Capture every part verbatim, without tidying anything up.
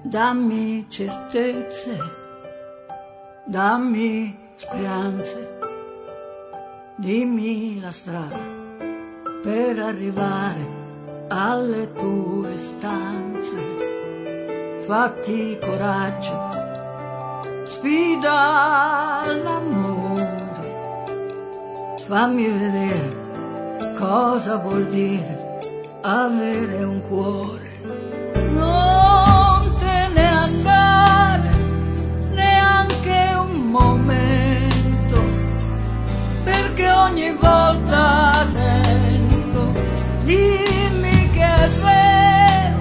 Dammi certezze, dammi speranze, dimmi la strada per arrivare alle tue stanze. Fatti coraggio, sfida l'amore, fammi vedere cosa vuol dire avere un cuore. Non te ne andare neanche un momento, perché ogni volta sento, dimmi che è vero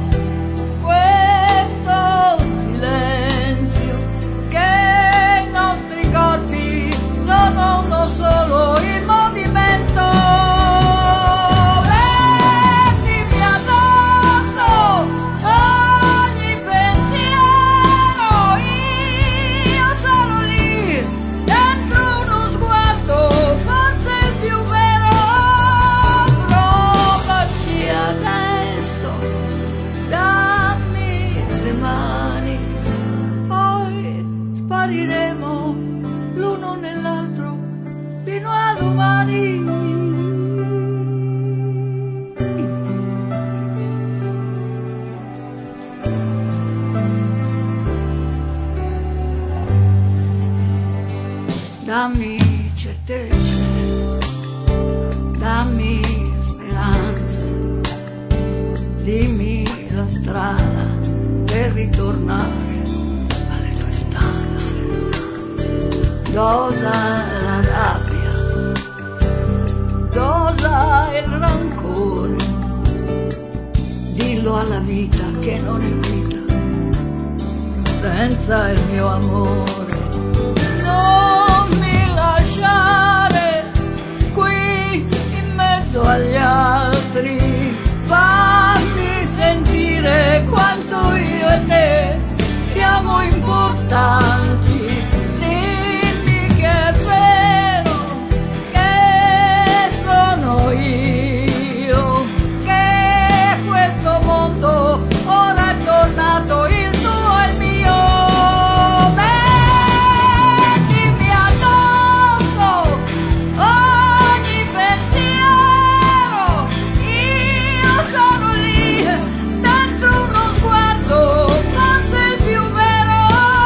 questo silenzio, che i nostri corpi sono uno solo in movimento. Spariremo l'uno nell'altro fino a domani. Dammi certezze, dammi speranza, dimmi la strada per ritornare. Dosa la rabbia, dosa il rancore, dillo alla vita che non è vita senza il mio amore. Non mi lasciare qui in mezzo agli altri, fammi sentire quanto io e te siamo importanti. Io che questo mondo ora è tornato il tuo e il mio. Mettimi addosso ogni pensiero, io sono lì dentro uno sguardo, forse il più vero,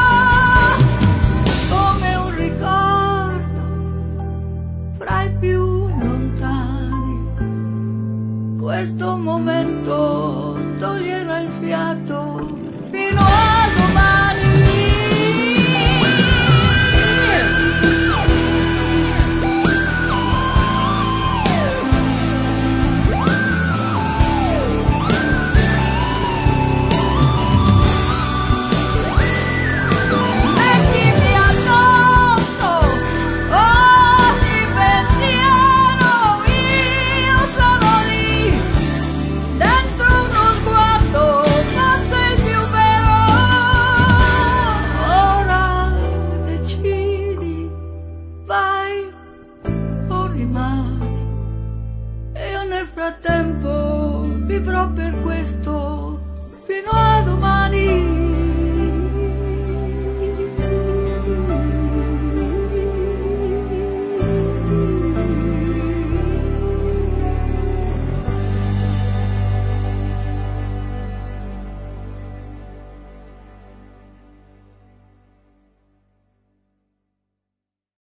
come un ricordo fra i più lontani. Questo momento toglierà il fiato fino a domani. Mettimi addosso ogni pensiero, io sono lì dentro uno sguardo, forse il più vero. Ora decidi, vai o rimani, e io nel frattempo vivrò per questo fino a domani.